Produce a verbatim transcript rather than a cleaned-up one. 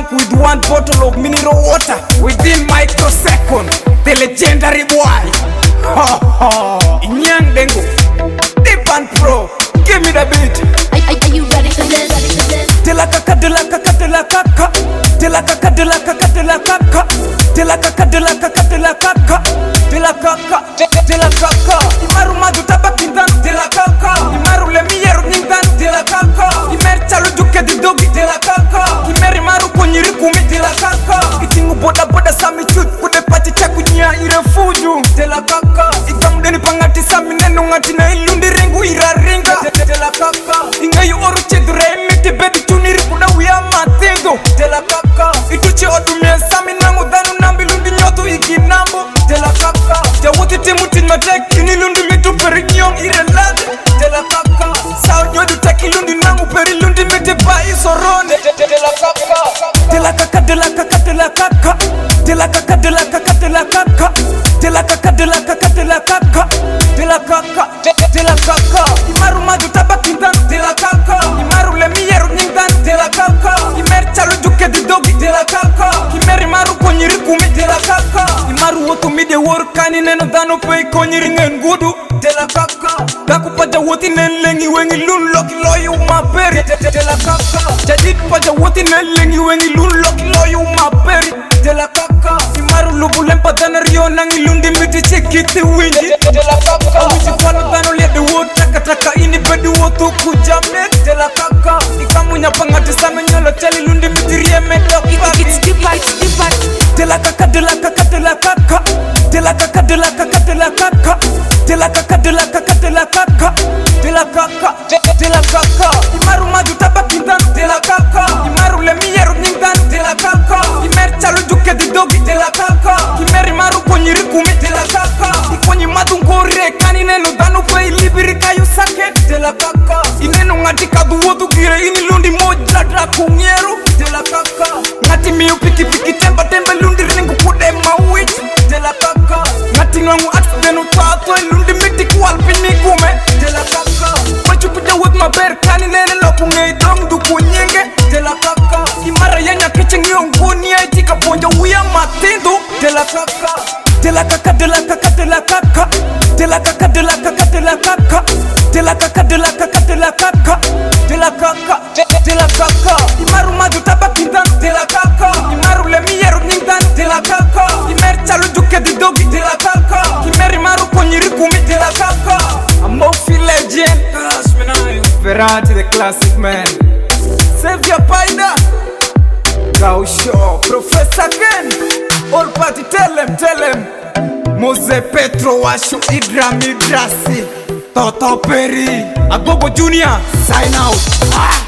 tank with one bottle of mineral water. Within microsecond, the legendary boy. Ha ha. Inyang Dengo, Deep and Pro. Give me the beat. Are, are, are you ready for this? Ready for this? Tela kaka, tela kaka, tela kaka. Tela kaka, tela kaka, tela kaka. Tela kaka, tela kaka, tela kaka. Tela kaka, tela kaka. Imaru madu tabakindan. Tela kaka. Imaru lemiyeru nindan. Tela kaka. Imer chalu duke di dogi. Tela kaka. Imer imaru konyiri kumi. Tela kaka. Itingu boda boda sami chut. Kude pati chaku nya ire fuju. Tela kaka. Ikamdeni pangati sami nenu ngati na ilundi rengu ira ringa. Tela kaka. Ingayu oru chedure emiti bedi tuniri kuna uya matego. Tela kaka. Ituchi odumia sami nangu dhanu nambi lundi nyotu ikinambo. Tela kaka. Jawuti timu tinmatek ini lundi mitu peri nyong ire lade. Tela kaka. Sao nyodu teki lundi nangu peri lundi miti pa isorone. Tela kaka. Tela kaka, tela kaka, tela kaka. Tela kaka, tela kaka, tela kaka. Tela kaka, tela kaka, tela kaka. Tela kaka, tela kaka. Imaru madu tabakindan. Tela kaka. Imaru lemiyeru nindan. Tela kaka. Imer chalu duke di dogi. Tela kaka. Imer imaru konyiri kumi. Tela kaka. Imaru wotu mide woru kani neno dano pei konyiri ngen gudu. Tela kaka. Daku pada woti nen lengi wengi lun loki loyu maperi. Tela kaka. Jadid pada woti nen lengi wengi lun loki loyu maperi. Tela kaka. Imaru lubu lempa dana rio nangi lundi miti chekiti winji. Tela kaka. Awiji fano dano liade wotu taka taka ini bedi wotu kujame. Tela kaka. Ikamunya pangati same nyolo chali lundi miti rieme doki babi. It's deeper, it's deeper. Tela kaka, tela kaka, tela kaka. Tela kaka, tela kaka, tela kaka. Tela kaka, tela kaka, tela kaka. Tela kaka, tela kaka. Imaru madu tabakindan. Tela kaka. Imaru lemiyeru nindan. Tela kaka. Imer chalu duke di dogi. Tela kaka. Imer imaru konyiri kumi. Tela kaka. Ikonyi madu ngore kani nenu danu pei libiri kayu sake. Tela kaka. Inenu ngati kadu wotu kire ini lundi moja dra kungyeru. Tela kaka. Ngati miu piki piki temba temba lundi rengu kude mawit. Tela kaka. Ngati ngangu atidenu tato lundi miti kualpini kume. Tela kaka. Wachu pita wot maber kani nene lopu ngei dong du kunyenge. Tela kaka. Imara yenya kiche ngiongoni ya itika ponja uya matendo. Tela kaka. Tela kaka, tela kaka, tela kaka. Tela kaka, tela kaka, tela kaka. Tela kaka, tela kaka, tela kaka. Tela kaka, tela kaka. Imaru madu tabakindan. Tela kaka. Imaru lemiyeru nindan. Tela kaka. Imer chalu duke di dogi. Tela kaka. Imer imaru konyiri kumi. Tela kaka. I'm Mofi legend. Ferrati the classic man. Save your paida. Gao show. Professor Ken. All party tell them, tell them. Mose Petro Washu Idra Midrasi Toto Peri Agogo Junior sign out. Ah!